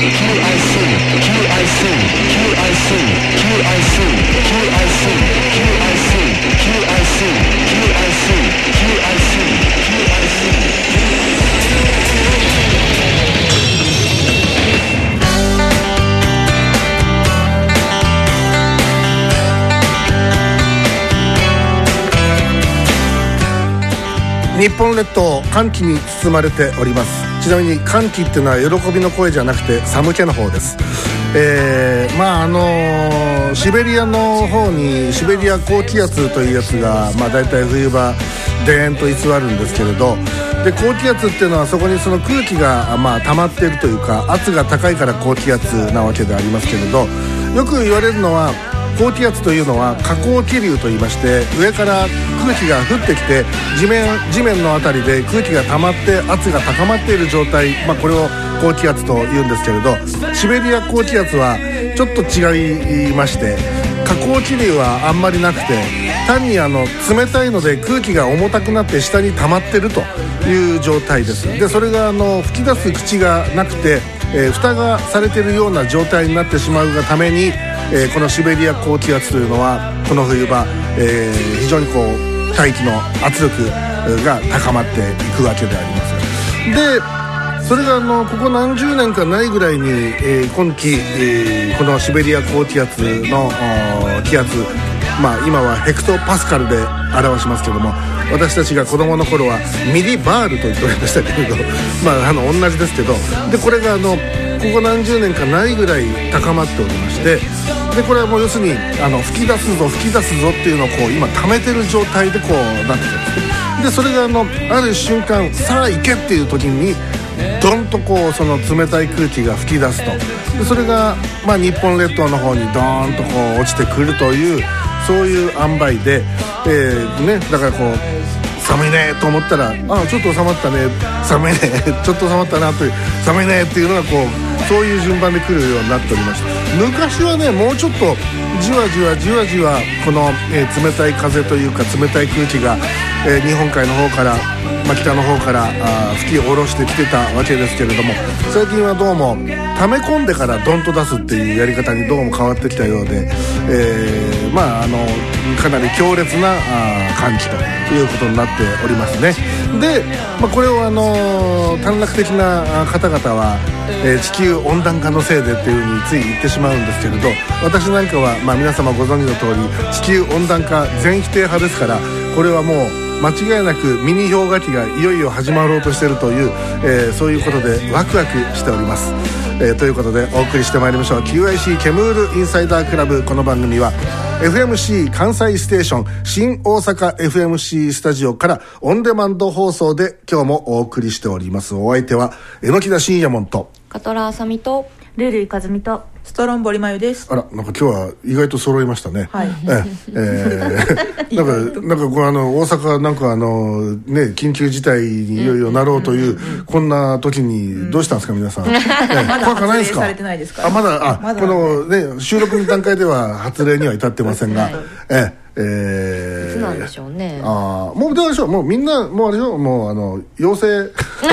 日本列島寒気に包まれております。ちなみに寒気っていうのは喜びの声じゃなくて寒気の方です。シベリアの方にシベリア高気圧というやつが、だいたい冬場でーんと居座るんですけれど、で高気圧っていうのはそこにその空気が溜まっているというか、圧が高いから高気圧なわけでありますけれど、よく言われるのは高気圧というのは下降気流といいまして、上から空気が降ってきて地面のあたりで空気が溜まって圧が高まっている状態、これを高気圧と言うんですけれど、シベリア高気圧はちょっと違いまして、下降気流はあんまりなくて、単に冷たいので空気が重たくなって下に溜まってるという状態です。でそれが吹き出す口がなくて、蓋がされているような状態になってしまうがために、このシベリア高気圧というのはこの冬場、非常に大気の圧力が高まっていくわけであります。でそれがここ何十年かないぐらいに、今季、このシベリア高気圧の気圧、今はヘクトパスカルで表しますけども、私たちが子供の頃はミリバールと言っておりましたけれど、同じですけど、でこれがここ何十年かないぐらい高まっておりまして、でこれはもう要するに吹き出すぞっていうのを今溜めてる状態でなってるんです。でそれがある瞬間、さあ行けっていう時にドンとその冷たい空気が吹き出すと、でそれが日本列島の方にドーンと落ちてくるという、そういう塩梅で、だから寒いねと思ったら、ちょっと収まったね、寒いねちょっと収まったなという、寒いねっていうのがそういう順番で来るようになっておりました。昔はね、もうちょっとじわじわこの、冷たい風というか冷たい空気が、日本海の方から、北の方から吹き下ろしてきてたわけですけれども、最近はどうも溜め込んでからドンと出すっていうやり方にどうも変わってきたようで、かなり強烈な寒気ということになっておりますね。で、これを短絡的な方々は、地球温暖化のせいでっていう風につい言ってしまうんですけれど、私なんかは、皆様ご存知の通り地球温暖化全否定派ですから、これはもう間違いなくミニ氷河期がいよいよ始まろうとしているという、そういうことでワクワクしております。ということでお送りしてまいりましょう。 QIC ケムールインサイダークラブ。この番組は FMC 関西ステーション新大阪 FMC スタジオからオンデマンド放送で今日もお送りしております。お相手は榎田信也門と加トラあさみとルルイかずみとストロンボリマユです。 なんか今日は意外と揃いましたね。 はい。 なんか大阪なんか緊急事態にいよいよなろうという、こんな時にどうしたんですか皆さん。 まだ発令されてないですか。 まだこの収録の段階では発令には至ってませんが、いつなんでしょうね。 もうどうでしょう。もうみんなもうあれでしょ。もう陽性。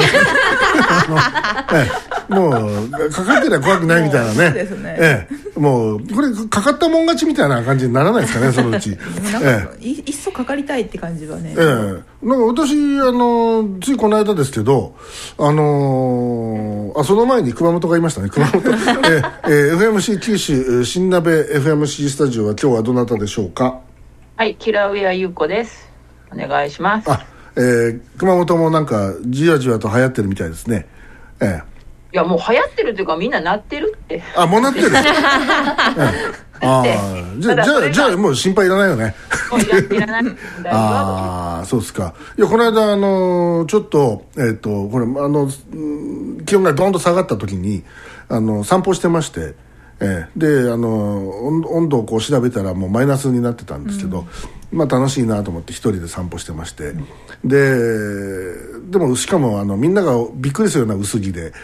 もうかかってりゃ怖くないみたいなね。そうですね。もうこれかかったもん勝ちみたいな感じにならないですかね、そのうち。 いっそかかりたいって感じはね。 なんか私ついこの間ですけど、その前に熊本がいましたね。熊本。FMC 九州新鍋 FMC スタジオは今日はどなたでしょうか。 はい、キラウエア優子です。お願いします。 熊本もなんかじわじわと流行ってるみたいですね。 いやもう流行ってるというかみんななってるって。 もうなってる。じゃあもう心配いらないよね。 いらない。 そうですか。いやこの間ちょっとこれ気温がドーンと下がった時に散歩してまして。で温度を調べたらもうマイナスになってたんですけど、楽しいなと思って一人で散歩してまして、でもしかもみんながびっくりするような薄着で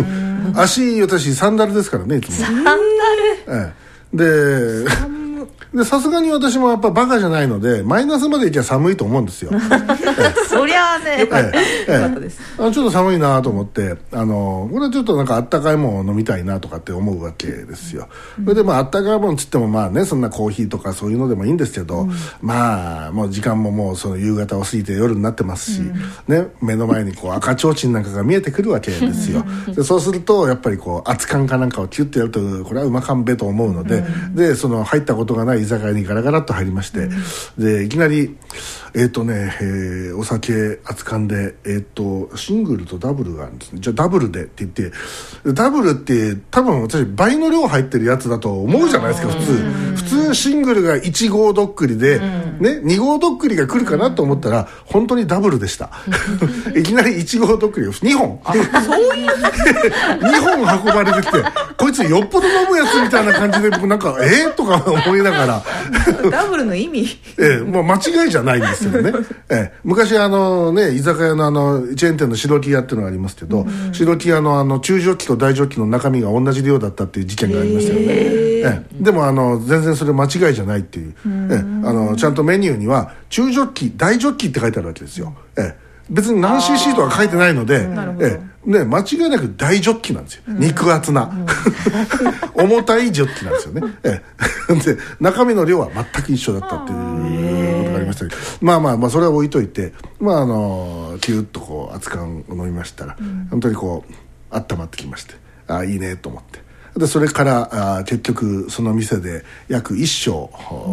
私サンダルですからね、いつも。 サンダル、 ででさすがに私もやっぱバカじゃないのでマイナスまでいきゃ寒いと思うんですよそりゃあねよかったです。 ちょっと寒いなと思ってこれはちょっとなんかあったかいものを飲みたいなとかって思うわけですよ。それであったかいものっつってもまあねそんなコーヒーとかそういうのでもいいんですけど、まあもう時間ももうその夕方を過ぎて夜になってますし、ね、目の前にこう赤ちょうちんなんかが見えてくるわけですよでそうするとやっぱりこう熱燗かなんかをキュッとやるとこれはうまかんべと思うので、でその入ったことがない居酒屋にガラガラっと入りまして、でいきなりお酒熱燗でシングルとダブルがあるんですね。じゃあダブルでって言って、ダブルって多分私倍の量入ってるやつだと思うじゃないですか。普通シングルが1合どっくりで、ね、2合どっくりが来るかなと思ったら本当にダブルでしたいきなり1合どっくりを2本そういう2本運ばれてきて、こいつよっぽど飲むやつみたいな感じで僕なんかとか思いながらダブルの意味まあ、間違いじゃないんですよね昔居酒屋のチェーン店の白木屋っていうのがありますけど、白木屋の中ジョッキと大ジョッキの中身が同じ量だったっていう事件がありましたよね。でも全然それ間違いじゃないっていう、ちゃんとメニューには中ジョッキ大ジョッキって書いてあるわけですよ。別に何 cc とは書いてないので、ね、間違いなく大ジョッキなんですよ、肉厚な、重たいジョッキなんですよね。で中身の量は全く一緒だったっていうことがありましたけど、まあそれは置いといて、キュッとこう熱燗を飲みましたら、本当にこう温まってきまして、いいねと思って、でそれから結局その店で約1升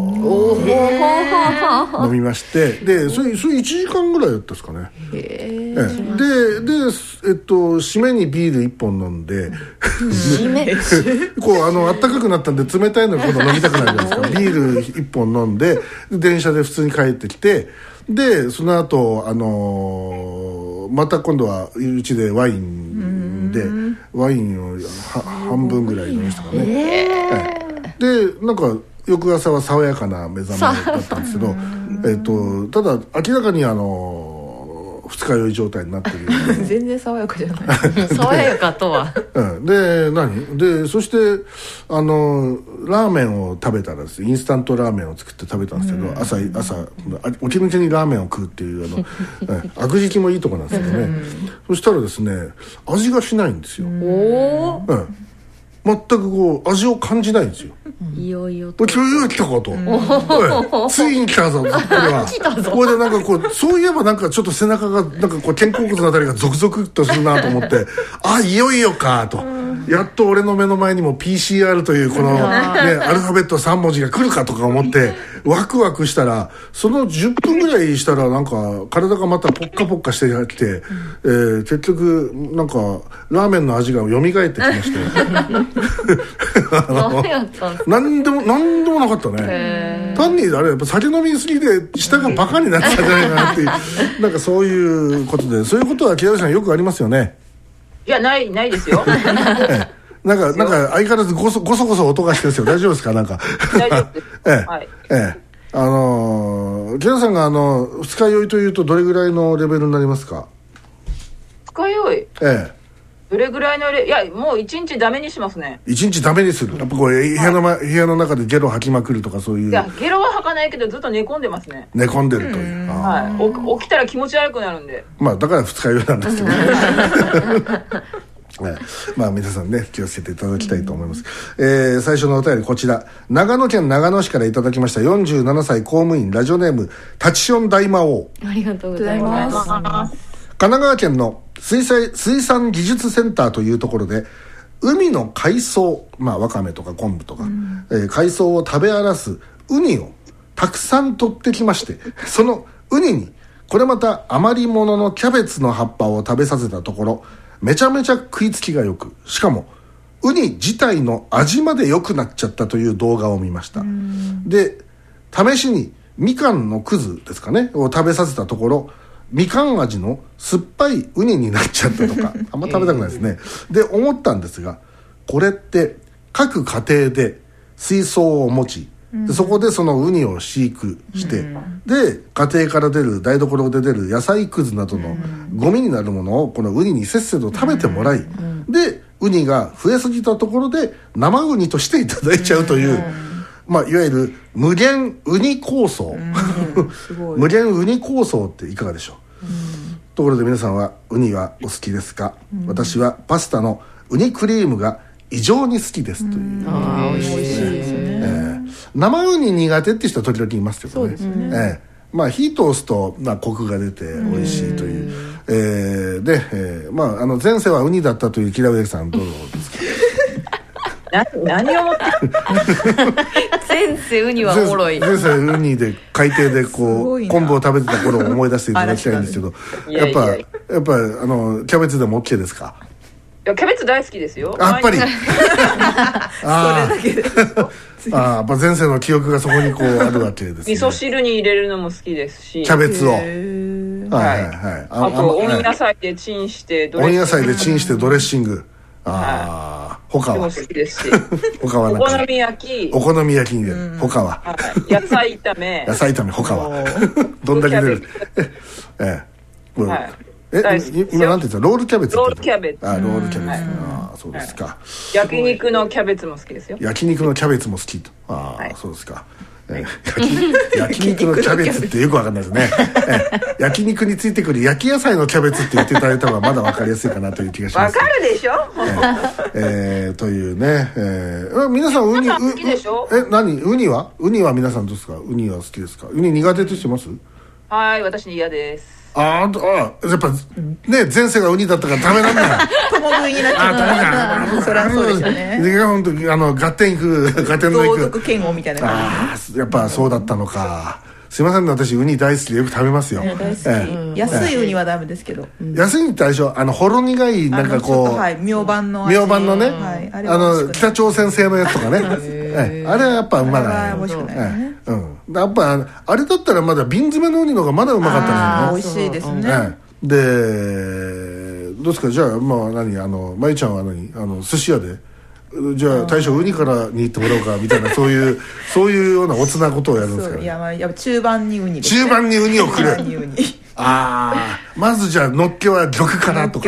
飲みまして、でそれ1時間ぐらいだったですかね。で締めにビール1本飲んで締めこうあったかくなったんで冷たいの今度飲みたくなるじゃないですかビール1本飲んで電車で普通に帰ってきて、でその後また今度はうちでワインを半分ぐらい飲みましたかね。でなんか翌朝は爽やかな目覚めだったんですけどただ明らかに二日酔い状態になってる全然爽やかじゃない爽やかとはでそしてラーメンを食べたらですね、インスタントラーメンを作って食べたんですけど、朝起き抜けにラーメンを食うっていう悪食もいいとこなんですけどねそしたらですね味がしないんですよ。全くこう味を感じないんですよ。 いよいよと来たかと、ついに来たぞこれはこれでなんかこうそういえばなんかちょっと背中がなんかこう肩甲骨のあたりがゾクゾクっとするなと思っていよいよかと、やっと俺の目の前にも PCR というこの、アルファベット3文字が来るかとか思ってワクワクしたら、その10分ぐらいしたらなんか体がまたポッカポッカしてきて、結局なんかラーメンの味が蘇ってきまして何でもなかったね。単にあれやっぱ酒飲みすぎで舌がバカになっちゃうんじゃないかなっていうなんかそういうことで、そういうことは木田さんよくありますよね。 いやないですよなんか相変わらずゴソゴソ音がしてるんですよ。大丈夫ですか？なんか大丈夫ですはい木田さんが二日酔いというとどれぐらいのレベルになりますか？ 二日酔いどれぐらいのいやもう一日ダメにしますね。 一日ダメにする。やっぱこう部屋の中でゲロ吐きまくるとかそういう。 いやゲロは吐かないけどずっと寝込んでますね。 寝込んでるという。 起きたら気持ち悪くなるんで。 まあだから二日酔いなんですけどね。まあ皆さんね気をつけていただきたいと思います。最初のお便りこちら、長野県長野市からいただきました。47歳公務員ラジオネームタチション大魔王。 ありがとうございます。 神奈川県の水産技術センターというところで海の海藻、わかめとか昆布とか、海藻を食べ荒らすウニをたくさん取ってきまして、そのウニにこれまた余り物のキャベツの葉っぱを食べさせたところ、めちゃめちゃ食いつきがよく、しかもウニ自体の味まで良くなっちゃったという動画を見ました。で試しにみかんのくずですかねを食べさせたところ、みかん味の酸っぱいウニになっちゃったとかあんま食べたくないですね。で思ったんですが、これって各家庭で水槽を持ち、でそこでそのウニを飼育して、で家庭から出る台所で出る野菜くずなどのゴミになるものをこのウニにせっせと食べてもらい、でウニが増えすぎたところで生ウニとしていただいちゃうという、 いわゆる無限ウニ構想無限ウニ構想っていかがでしょう。ところで皆さんはウニはお好きですか。私はパスタのウニクリームが異常に好きですという。 美味しいですね。 生ウニ苦手って人は時々いますけどね。 そうですね。 火通すとコクが出て美味しいという。で、前世はウニだったというキラウエさんどうですか。 何を持って前世ウニはおもろい。 前世ウニで海底でこう昆布を食べてた頃を思い出していただきたいんですけどやっぱキャベツでも OK ですか。 いやキャベツ大好きですよ。 やっぱりそれだけでやっぱ前世の記憶がそこにこうあるわけですね。 味噌汁に入れるのも好きですしキャベツをあと温野菜でチンして温野菜でチンしてドレッシング他は好きですし他はお好み焼きお好み焼きに他は野菜炒め他はどんだけ出る今なんて言ったロールキャベツロールキャベツそうですか。 焼肉のキャベツも好きですよ。 焼肉のキャベツも好きと。そうですか。焼肉のキャベツってよくわかんないですね。焼肉についてくる焼き野菜のキャベツって言っていただいた方がまだわかりやすいかなという気がします。 わかるでしょ。 というね。皆さんウニ好きでしょ。 ウニは皆さんどうですか。ウニは好きですか。ウニ苦手としてます。 はい、私嫌です。 やっぱね前世がウニだったからダメなんだよ。 共食いになっちゃった。そりゃそうですよね。 本当に合点の同族嫌悪みたいな感じ。やっぱそうだったのか。すいませんね、私ウニ大好きでよく食べますよ。 大好き。安いウニはダメですけど。 安いってあれでしょ。ほろ苦いなんかこう明晩のね。北朝鮮製のやつとかね。あれはやっぱうまない。 美味しくないね。 やっぱあれだったらまだ瓶詰めのウニの方がまだうまかったね。美味しいですね。 でどうですか。じゃあまゆちゃんは寿司屋でじゃあ大将ウニからに行ってもらおうかみたいなそういうようなおつなことをやるんですかね。 いや中盤にウニ中盤にウニをくれ。まずじゃあのっけは玉からとか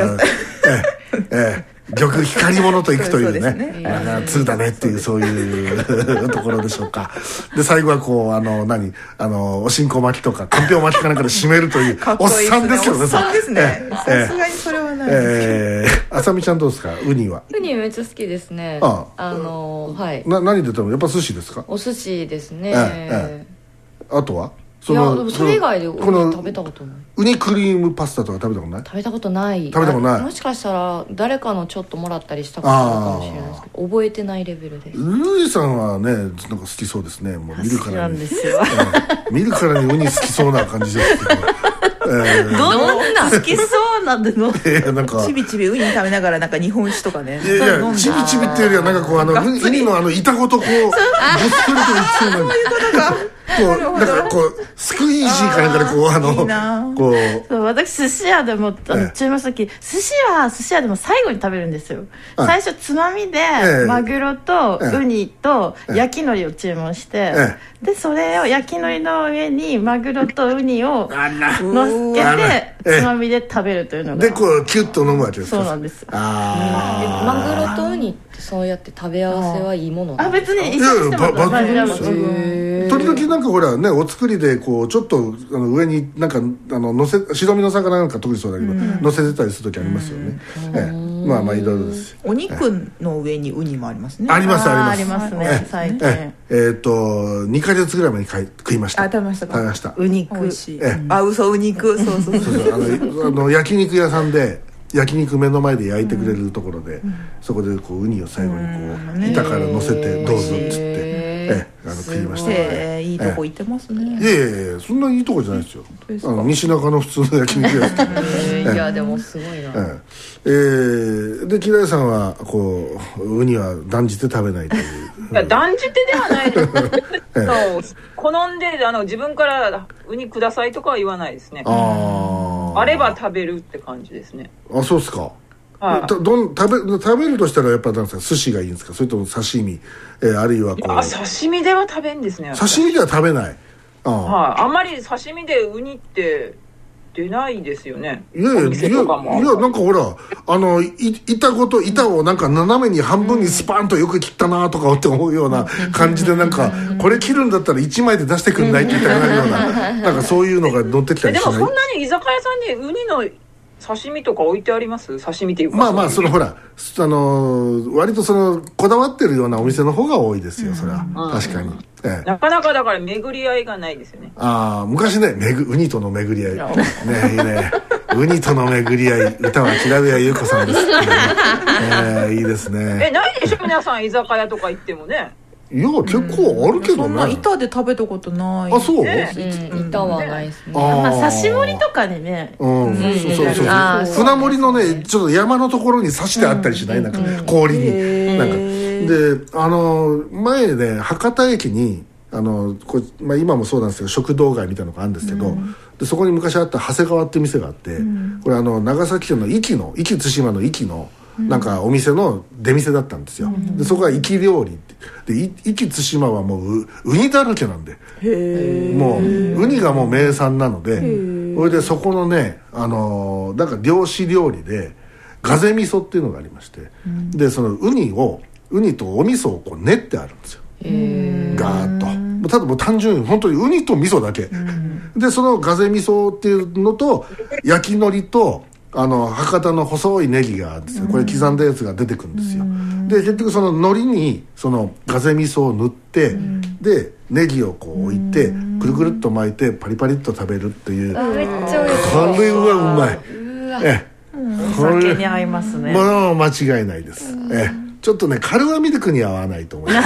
玉光り物といくというね通だねっていうそういうところでしょうか。で最後はこうおしんこ巻きとかかんぴょう巻きかなんかで締めるというおっさんですよね。 おっさんですね。さすがにそれはない。 あさみちゃんどうですか。ウニは。 ウニめっちゃ好きですね。 はい。何で食べる。やっぱ寿司ですか。 お寿司ですね。 あとは。 いやでもそれ以外でウニ食べたことない。 ウニクリームパスタとか食べたことない。 食べたことない。もしかしたら誰かのちょっともらったりしたことあるかもしれないですけど覚えてないレベルです。 ルイさんはねなんか好きそうですね。もう見るからに見るからにウニ好きそうな感じですけど。 どんな好きそうなんでの。 なんかちびちびウニ食べながらなんか日本酒とかね。 いやちびちびっていうよりはなんかこうウニの板ごとこうごっそりといきそうな。そういうことか。だからこうスクイージーかなんかでこうそう私寿司屋でも注文した時寿司屋でも最後に食べるんですよ。最初つまみでマグロとウニと焼き海苔を注文してでそれを焼き海苔の上にマグロとウニをのっけてつまみで食べるというのがでこうキュッと飲むわけですか。 そうなんです。 マグロとウニってそうやって食べ合わせはいいもの。 別に一緒にしても大丈夫です。 時々なんかほらねお作りでこうちょっと上になんか白身の魚なんか特にそうだけど乗せてたりする時ありますよね。まあいろいろです。 お肉の上にウニもありますね。 ありますありますね最近。 2ヶ月ぐらい前に食いました。 食べましたか。 食べました。 ウニ美味しい。嘘ウ肉そう焼肉屋さんで焼肉目の前で焼いてくれるところでそこでこうウニを最後にこう板から乗せてどうぞっつって食いました。 いいとこ行ってますね。 いやそんないいとこじゃないですよ。西中の普通の焼肉屋ですけど。 いやでもすごいな。 で木田さんはこうウニは断じて食べないという。 いや断じてではないです。好んで自分からウニくださいとかは言わないですね。あれば食べるって感じですね。 そうですか。食べるとしたらやっぱなんですか寿司がいいんですか。それとも刺身あるいはこう刺身では食べんですね。 刺身では食べない。 あんまり刺身でウニって出ないですよね。 いやなんかほら板をなんか斜めに半分にスパンとよく切ったなとかって思うような感じで、なんかこれ切るんだったら1枚で出してくんないって言いたくなるようななんかそういうのが乗ってきたりしない。 でもそんなに居酒屋さんにウニの刺身とか置いてあります？刺身っていうか、 まあそのほら割とそのこだわってるようなお店の方が多いですよ、それは確かに。 なかなかだから巡り合いがないですよね。 昔ねウニとの巡り合いね、いいねウニとの巡り合い、歌は平部屋優子さんですって、いいですね。 ないでしょ皆さん居酒屋とか行ってもね。 いや結構あるけどね。 そんな板で食べたことない。 そう？ 板はないですね。 刺し盛りとかでね。 そう船盛りのねちょっと山のところに刺してあったりしない？なんか氷になんかで前ね博多駅に今もそうなんですけど食堂街みたいなのがあるんですけど、でそこに昔あった長谷川っていう店があって、これ長崎県の壱岐対馬の壱岐のなんかお店の出店だったんですよ。でそこは壱岐料理で壱岐対馬はもうウニだらけなんで、もうウニがもう名産なので、それでそこのねなんか漁師料理でガゼ味噌っていうのがありまして、でそのウニとお味噌をこう練ってあるんですよ、ガーッと。ただもう単純に本当にウニと味噌だけ、でそのガゼ味噌っていうのと焼き海苔と博多の細いネギがあるんですよ。これ刻んだやつが出てくるんですよ。で結局その海苔にそのガゼ味噌を塗って、でネギをこう置いてくるくるっと巻いてパリパリっと食べるっていう。 めっちゃ美味しい。 これはうまい。 お酒に合いますね。 もう間違いないです。ちょっとねカルアミルクには合わないと思います、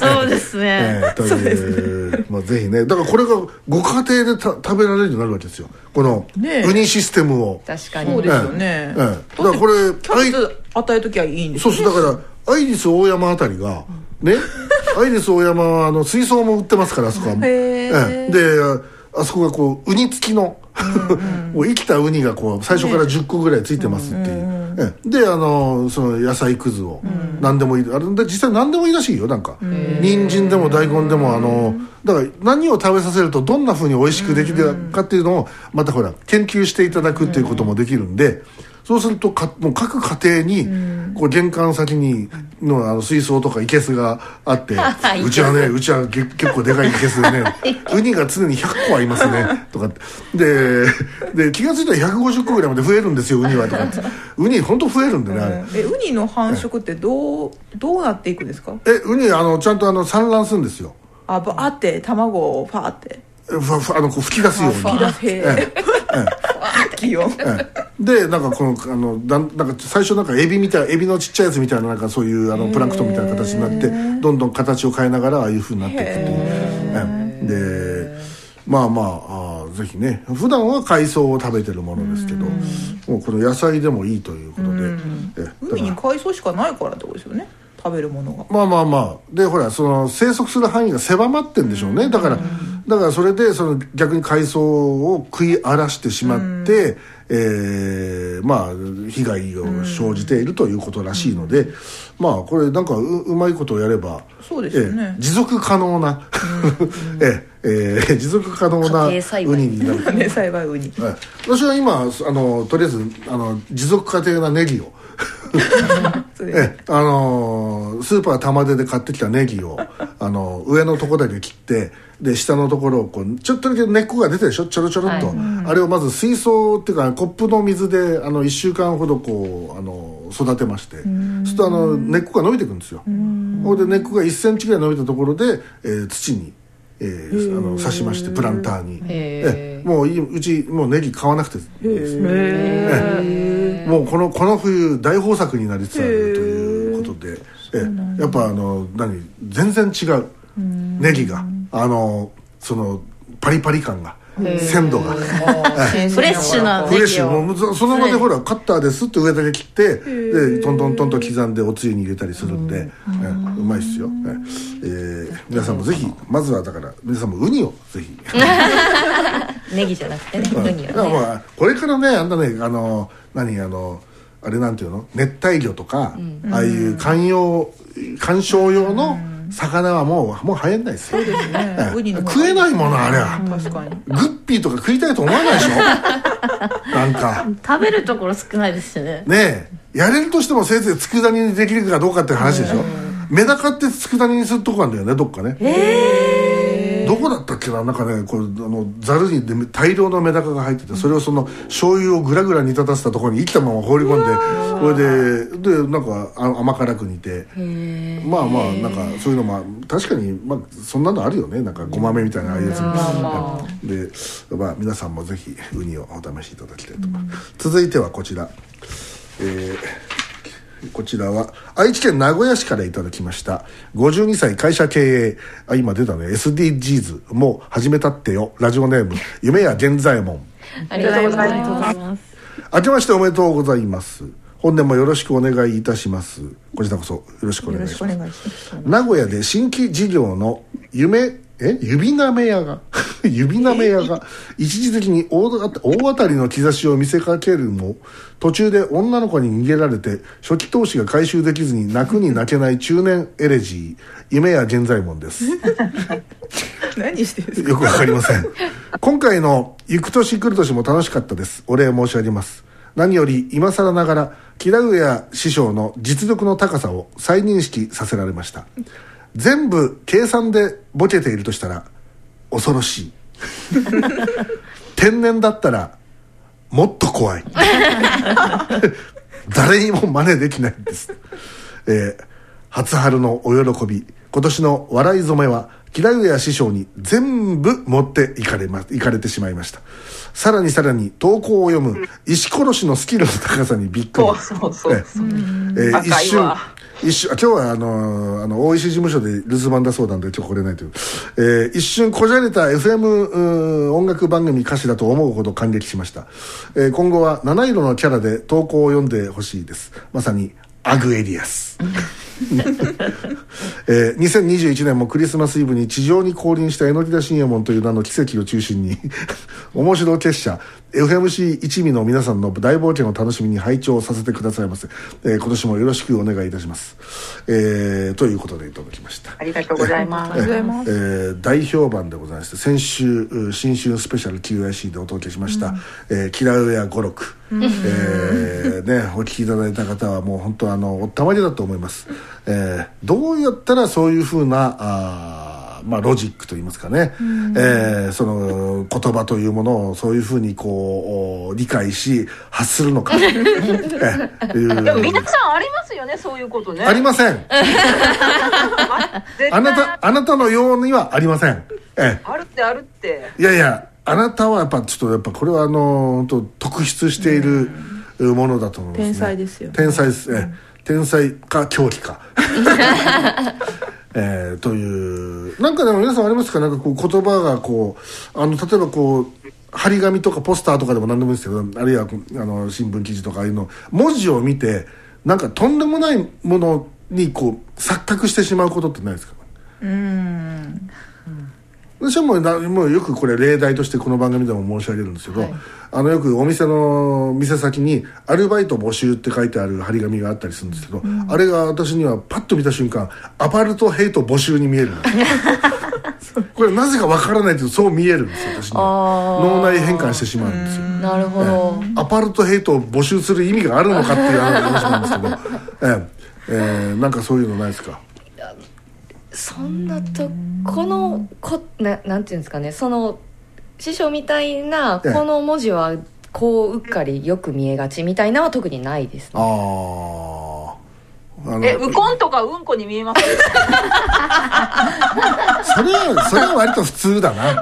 そうですね。 という、ぜひね、だからこれがご家庭で食べられるようになるわけですよ、このウニシステムを。 確かにそうですよね。 だからこれキャベツ与えときゃいいんですよね。 そうだからアイリスオーヤマあたりがね、アイリスオーヤマは水槽も売ってますから、あそこは。であそこがこうウニ付きのもう生きたウニがこう最初から10個ぐらいついてますっていう、でその野菜くずを何でもいい、あれで実際何でもいいらしいよ。なんか人参でも大根でもだから何を食べさせるとどんな風に美味しくできるかっていうのをまたほら研究していただくっていうこともできるんで、そうするともう各家庭にこう玄関先にの水槽とか生けすがあってうちは結構でかい生けすでねウニが常に100個ありますねとかで気が付いたら150個ぐらいまで増えるんですよ、ウニはとかって。ウニ本当増えるんでね、あれ。 ウニの繁殖ってどうなっていくんですか？ ウニちゃんと産卵するんですよ。 バーって卵をファーって吹き出すように。 吹き出せ気温でなんかなんか最初なんかエビのちっちゃいやつみたいな、なんかそういうプランクトンみたいな形になってどんどん形を変えながらああいう風になっていくっていう。でぜひね、普段は海藻を食べてるものですけど、もうこの野菜でもいいということで、 海に海藻しかないからってことですよね、食べるものが。 でほらその生息する範囲が狭まってんでしょうね。だからそれでその逆に海藻を食い荒らしてしまって、被害を生じているということらしいので、これなんかうまいことをやればそうですよね、 持続可能な持続可能なウニになる。 家庭栽培ウニ。 私は今とりあえず持続可能なネギをスーパー玉出で買ってきたネギを上のとこだけ切って、で下のところをこうちょっとだけ根っこが出てるでしょ、ちょろちょろっと、あれをまず水槽っていうかコップの水で1週間ほどこう育てまして、そうすると根っこが伸びてくるんですよ。それで根っこが1センチぐらい伸びたところで、土に刺しまして、プランターにもううちもうネギ買わなくてもうこの冬大豊作になりつつあるということで、やっぱ全然違うネギがそのパリパリ感が、鮮度がフレッシュなネギをフレッシュ、もうその場でほらカッターですって上だけ切ってでトントントンと刻んでおつゆに入れたりするんで、うまいっすよ。皆さんもぜひ、まずはだから皆さんもウニをぜひネギじゃなくてね、ウニをね。 これからね、あれなんていうの、熱帯魚とか、ああいう観賞用の魚はもう流行んないですよ。 そうですね。ウニの食えないものあれは。 確かに。 グッピーとか食いたいと思わないでしょ。なんか食べるところ少ないですしね。 ねえ、やれるとしてもせいぜい佃煮にできるかどうかって話でしょ。メダカって佃煮にするとこなんだよね、どっかね。どこだったっけな、なんかね、これざるに大量のメダカが入ってて、それをその醤油をぐらぐら煮立たせたところに生きたまま放り込んで、これでなんか甘辛く煮て、まあまあなんかそういうのも確かに、まあそんなのあるよね、なんかごまめみたいなああいうやつで、まあ皆さんもぜひウニをお試しいただきたいと思います。続いてはこちら、こちらは愛知県名古屋市からいただきました。52歳会社経営、今出たね、 SDGs も始めたってよ。ラジオネーム夢や源左衛門。 ありがとうございます。 明けましておめでとうございます。本年もよろしくお願いいたします。こちらこそよろしくお願いします。名古屋で新規事業の指なめ屋が指なめ屋が一時的に大当たりの兆しを見せかけるも、途中で女の子に逃げられて初期投資が回収できずに泣くに泣けない中年エレジー、夢や源左衛門です。 何してるんですか。 よくわかりません。今回の行く年来る年も楽しかったです。お礼申し上げます。何より今更ながら木田上師匠の実力の高さを再認識させられました。全部計算でボケているとしたら恐ろしい。天然だったらもっと怖い。誰にも真似できないんです。初春のお喜び、今年の笑い初めは木田上師匠に全部持っていかれてしまいました。さらに投稿を読む石殺しのスキルの高さにびっくり。一瞬今日は大石事務所で留守番だそうなんで今日来れないという、一瞬こじゃれた FM 音楽番組歌詞だと思うほど感激しました。今後は七色のキャラで投稿を読んでほしいです。まさにアグエリアス。2021年もクリスマスイブに地上に降臨した榎田信右衛門という名の奇跡を中心に面白結社 FMC 一味の皆さんの大冒険を楽しみに拝聴させてくださいませ。今年もよろしくお願いいたします。ということでいただきました。 ありがとうございます。 大評判でございまして、先週新春スペシャル QIC でお届けしました、キラウエア語録、お聞きいただいた方はもう本当おったまりだと思います。どうやったらそういうふうなロジックといいますかね、その言葉というものをそういうふうにこう理解し発するのか。でも皆さんありますよね、そういうことね。 ありません。あなたのようにはありません。 あるって。 いやあなたはやっぱこれは特筆しているものだと思いますね。 天才ですよね。 天才です。天才か狂気か。というなんかでも皆さんありますか、なんかこう言葉がこう例えばこう張り紙とかポスターとかでも何でもいいですけど、あるいは新聞記事とかああいうの文字を見てなんかとんでもないものにこう錯覚してしまうことってないですか。私はもうよくこれ例題としてこの番組でも申し上げるんですけど、よくお店の店先にアルバイト募集って書いてある張り紙があったりするんですけど、あれが私にはパッと見た瞬間アパルトヘイト募集に見える。これなぜかわからないけどそう見えるんですよ、私には。脳内変換してしまうんですよ。 なるほど。 アパルトヘイトを募集する意味があるのかっていう話なんですけど、なんかそういうのないですか。 そんなとなんていうんですかね、その師匠みたいなこの文字はこううっかりよく見えがちみたいなは特にないですね。 ウコンとかうんこに見えます。 それは割と普通だな。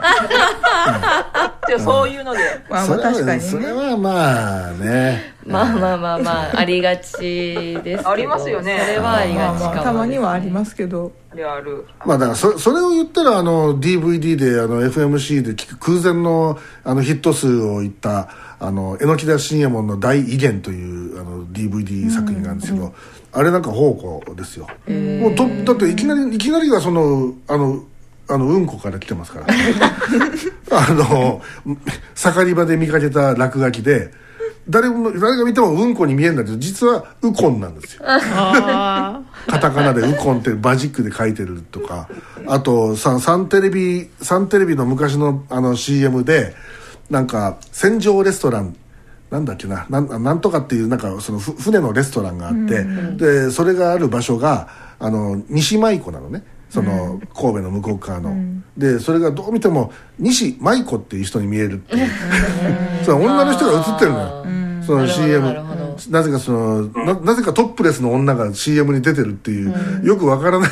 そういうので、 確かにね。 それはまあね。 まあありがちですけど。 ありますよね。 それはありがちかも。 たまにはありますけど。 ある。 まあだからそれを言ったらDVD でFMC で聞く空前のヒット数を言った榎田信右衛門の大威厳というDVD 作品なんですけど、あれなんか宝庫ですよ。もうだっていきなりがうんこから来てますから。盛り場で見かけた落書きで誰が見てもうんこに見えるんだけど実はウコンなんですよカタカナでウコンってマジックで書いてるとか、あとサンテレビの昔のCM でなんか戦場レストランなんだっけなんとかっていうなんかその船のレストランがあって、でそれがある場所が西舞子なのね、その神戸の向こう側の、でそれがどう見ても西舞子っていう人に見えるっていうそれ女の人が映ってるのよ、その CM。 なぜかなぜかトップレスの女が CM に出てるっていう、よくわからない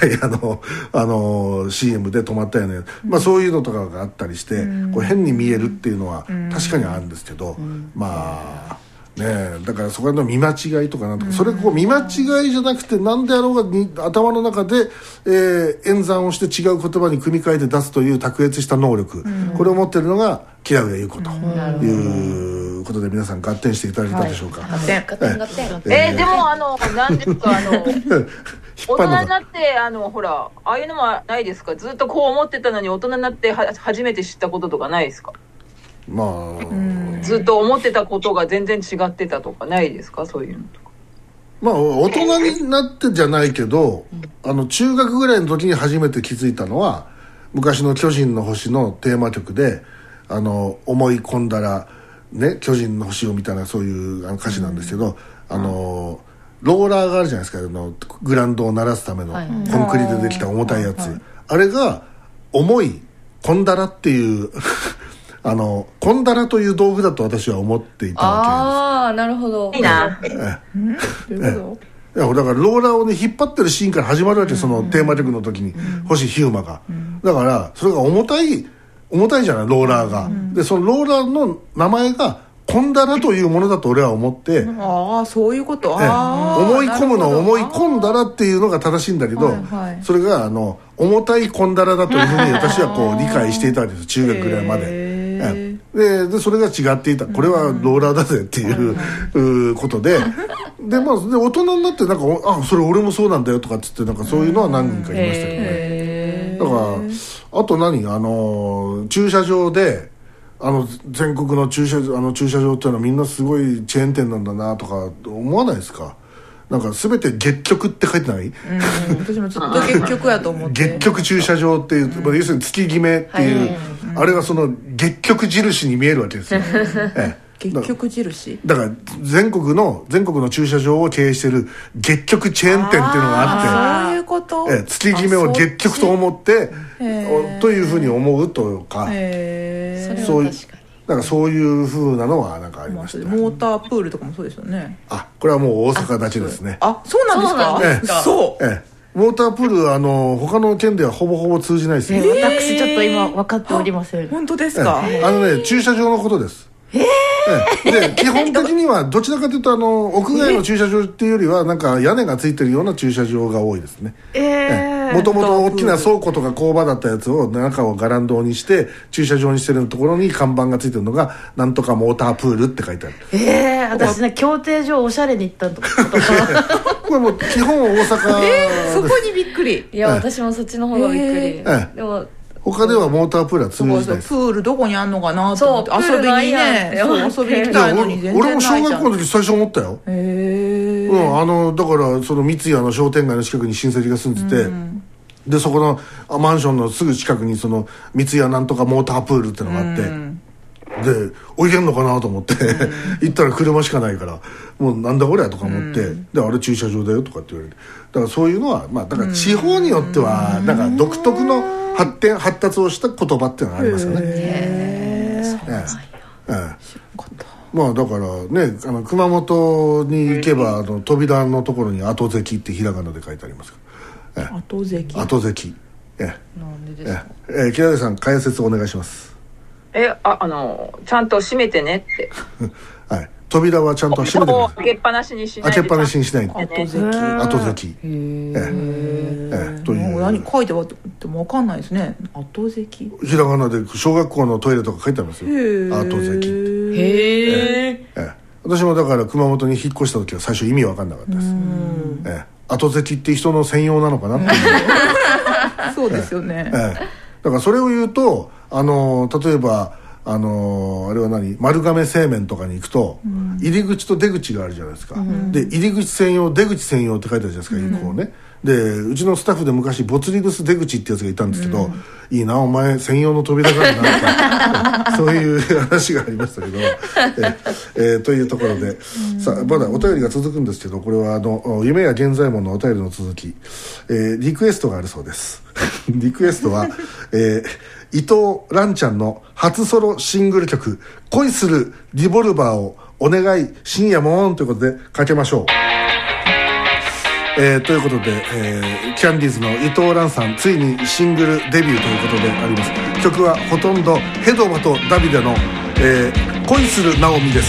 CM で止まったよね、そういうのとかがあったりして、こう変に見えるっていうのは確かにあるんですけど、だからそこの見間違いとかなんとか、それこう見間違いじゃなくて何であろうが頭の中で、演算をして違う言葉に組み替えて出すという卓越した能力、これを持っているのが木田上優子ということで、皆さん合点していただけたでしょうか。 合点でも何ですか大人になってほらああいうのもないですか？ずっとこう思ってたのに大人になって初めて知ったこととかないですか？ずっと思ってたことが全然違ってたとかないですか？そういうのとか。 大人になってじゃないけど、中学ぐらいの時に初めて気づいたのは、昔の巨人の星のテーマ曲で思い込んだらね巨人の星をみたいな、そういう歌詞なんですけど、ローラーがあるじゃないですか、グラウンドを鳴らすためのコンクリでできた重たいやつ、あれが思い込んだらっていうこんだらという道具だと私は思っていたわけです。 ああ、なるほど。 いいな。 どういうこと？いやだからローラーをね引っ張ってるシーンから始まるわけ、そのテーマ曲の時に、星飛雄馬が、だからそれが重たいじゃないローラーが、でそのローラーの名前がこんだらというものだと俺は思って、 そういうこと。 思い込むの思い込んだらっていうのが正しいんだけど、それが重たいこんだらだというふうに私はこう理解していたわけです、中学ぐらいまで。でそれが違っていた、これはローラーだぜっていうことで、で大人になってなんかそれ俺もそうなんだよとかっつって、なんかそういうのは何人かいましたけどね。だからあと駐車場で全国の駐車場っていうのはみんなすごいチェーン店なんだなとか思わないですか？なんか全て月局って書いてない？ 私もずっと月局やと思って月局駐車場っていう、要するに月決めっていう、あれはその月局印に見えるわけですよ。 月局印だから全国の駐車場を経営してる月局チェーン店っていうのがあって、 そういうこと？ 月決めを月局と思ってというふうに思うとか、そういうなんかそういう風なのはなんかありましたね。 モータープールとかもそうですよね。 これはもう大阪だけですね。 そうなんですか？ モータープールは他の県ではほぼほぼ通じないですよ。 私ちょっと今分かっておりません。 本当ですか？ 駐車場のことです。で基本的にはどちらかというと屋外の駐車場っていうよりはなんか屋根がついてるような駐車場が多いですね。もともと大きな倉庫とか工場だったやつを中をガランドにして駐車場にしてるところに看板がついてるのがなんとかモータープールって書いてある。 私ね競艇場おしゃれに行ったとかこれもう基本大阪です。 そこにびっくり。 いや私もそっちの方がびっくり。でも他ではモータープールは通じないです。 プールどこにあんのかなと思って遊びにね、遊びに行きたいのに全然ないじゃん。 俺も小学校の時最初思ったよ。だからその三ツ矢の商店街の近くに親戚が住んでて、でそこのマンションのすぐ近くにその三ツ矢なんとかモータープールってのがあって、で置いてんのかなと思って行ったら車しかないから、もうなんだこれとか思って、であれ駐車場だよとかって言われて、だからそういうのはだから地方によってはなんか独特の発達をした言葉っていうのがありますよね。だからね熊本に行けば扉のところに後関ってひらがなで書いてありますから。 後関。 なんでですか？ 木田さん解説お願いします。 ちゃんと閉めてねって扉はちゃんと閉めてください。 開けっぱなしにしないで。 開けっぱなしにしないで。 後関。という何書いてあっても分かんないですね。後関。 ひらがなで小学校のトイレとか書いてありますよ。後関。私もだから熊本に引っ越した時は最初意味分かんなかったです。後関って人の専用なのかなってそうですよね。 だからそれを言うと例えばあれは丸亀製麺とかに行くと、入り口と出口があるじゃないですか、で入り口専用出口専用って書いてあるじゃないですか、こうね。でうちのスタッフで昔ボツリヌス出口ってやつがいたんですけど、いいなお前専用の扉があるなとそういう話がありましたけど、というところで、さあまだお便りが続くんですけど、これは夢や現在ものお便りの続き、リクエストがあるそうですリクエストは、伊藤蘭ちゃんの初ソロシングル曲「恋するリボルバー」をお願い深夜もんということでかけましょう。ということで、キャンディーズの伊藤蘭さんついにシングルデビューということであります。曲はほとんどヘドバとダビデの、恋するナオミです。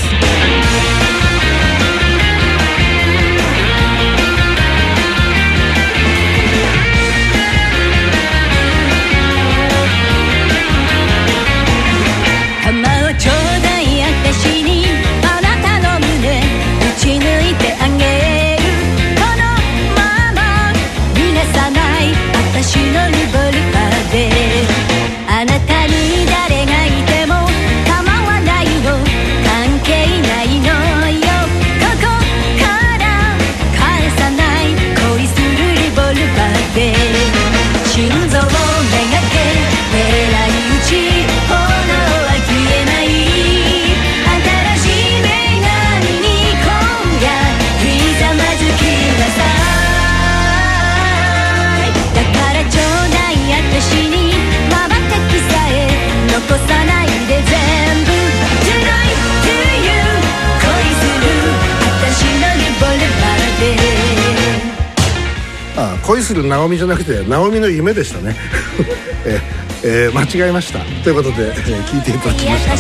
恋するナオミじゃなくてナオミの夢でしたね間違えましたということで、聞いていただきました。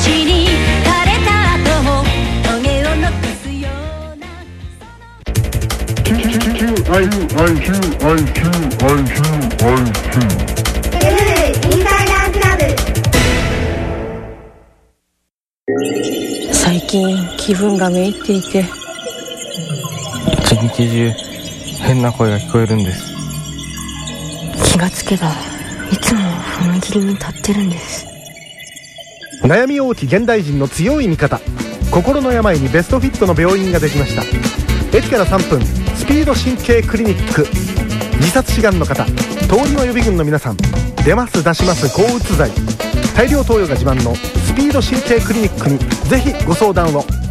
最近気分がめいっていて一日中変な声が聞こえるんです。 気がつけばいつも踏切に立ってるんです。 悩み多き現代人の強い味方、心の病にベストフィットの病院ができました。駅から3分スピード神経クリニック。自殺志願の方、通りの予備軍の皆さん、出ます出します抗うつ剤、大量投与が自慢のスピード神経クリニックにぜひご相談を。